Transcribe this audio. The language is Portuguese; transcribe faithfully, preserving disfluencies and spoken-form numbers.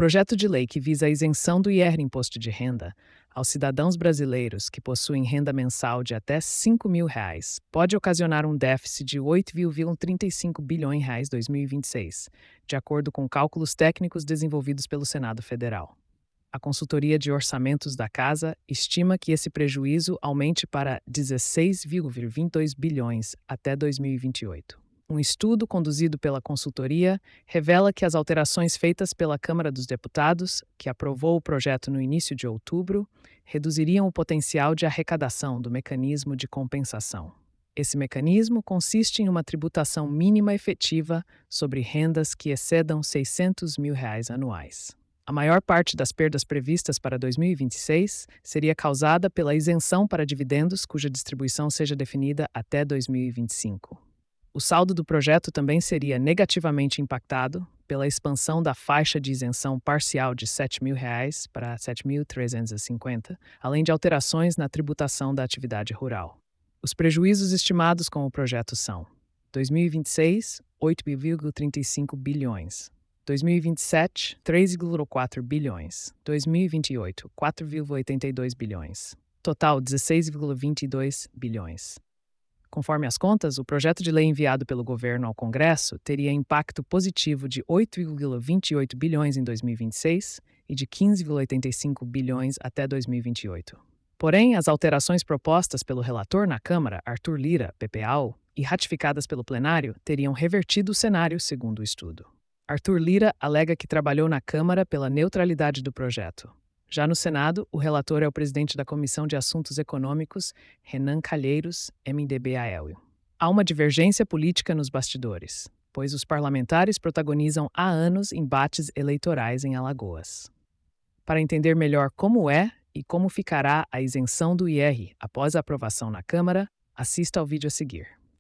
projeto de lei que visa a isenção do I R Imposto de Renda aos cidadãos brasileiros que possuem renda mensal de até cinco mil reais pode ocasionar um déficit de oito vírgula trinta e cinco bilhões de reais em dois mil e vinte e seis, de acordo com cálculos técnicos desenvolvidos pelo Senado Federal. A consultoria de orçamentos da Casa estima que esse prejuízo aumente para dezesseis vírgula vinte e dois bilhões até dois mil e vinte e oito. Um estudo conduzido pela consultoria revela que as alterações feitas pela Câmara dos Deputados, que aprovou o projeto no início de outubro, reduziriam o potencial de arrecadação do mecanismo de compensação. Esse mecanismo consiste em uma tributação mínima efetiva sobre rendas que excedam seiscentos mil reais anuais. A maior parte das perdas previstas para dois mil e vinte e seis seria causada pela isenção para dividendos cuja distribuição seja definida até dois mil e vinte e cinco. O saldo do projeto também seria negativamente impactado pela expansão da faixa de isenção parcial de sete mil reais para sete mil trezentos e cinquenta, além de alterações na tributação da atividade rural. Os prejuízos estimados com o projeto são: dois mil e vinte e seis, oito vírgula trinta e cinco bilhões; dois mil e vinte e sete, três vírgula quatro bilhões; dois mil e vinte e oito, quatro vírgula oitenta e dois bilhões. Total, dezesseis vírgula vinte e dois bilhões. Conforme as contas, o projeto de lei enviado pelo governo ao Congresso teria impacto positivo de oito vírgula vinte e oito bilhões em dois mil e vinte e seis e de quinze vírgula oitenta e cinco bilhões até dois mil e vinte e oito. Porém, as alterações propostas pelo relator na Câmara, Arthur Lira, P P A U, e ratificadas pelo plenário, teriam revertido o cenário, segundo o estudo. Arthur Lira alega que trabalhou na Câmara pela neutralidade do projeto. Já no Senado, o relator é o presidente da Comissão de Assuntos Econômicos, Renan Calheiros, M D B A L. Há uma divergência política nos bastidores, pois os parlamentares protagonizam há anos embates eleitorais em Alagoas. Para entender melhor como é e como ficará a isenção do I R após a aprovação na Câmara, assista ao vídeo a seguir.